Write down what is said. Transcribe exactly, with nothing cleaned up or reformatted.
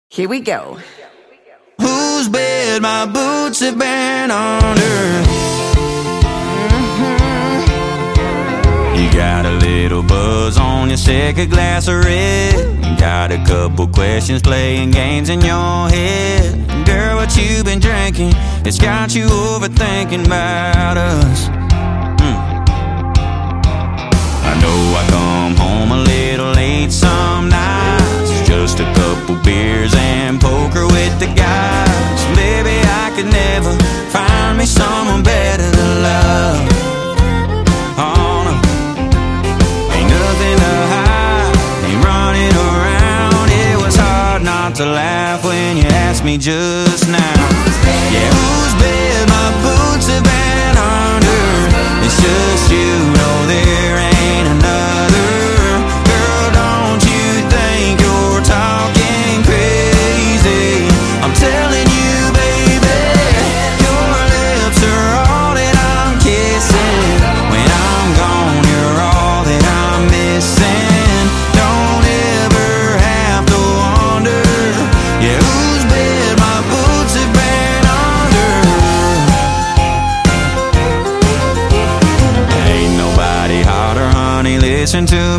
Here we go. Whose bed my boots have been under? Mm-hmm. You got a little buzz on your second glass of red. You got a couple questions playing games in your head. Girl, what you been drinking? It's got you overthinking about us. mm. I know I come home a little late some nights, just a couple beers and poker with the guys. Baby, I could never find me someone better to love. Oh no, ain't nothing to hide, ain't running around. It was hard not to laugh when you asked me just now. Yeah, whose bed my boots have been under? It's just you, no, there ain't another. Girl, don't you think you're talking crazy? I'm telling you, baby, your lips are all that I'm kissing. When I'm gone, you're all that I'm missing. Don't ever have to wonder, yeah, whose bed my boots have been under. Ain't nobody hotter, honey, listen to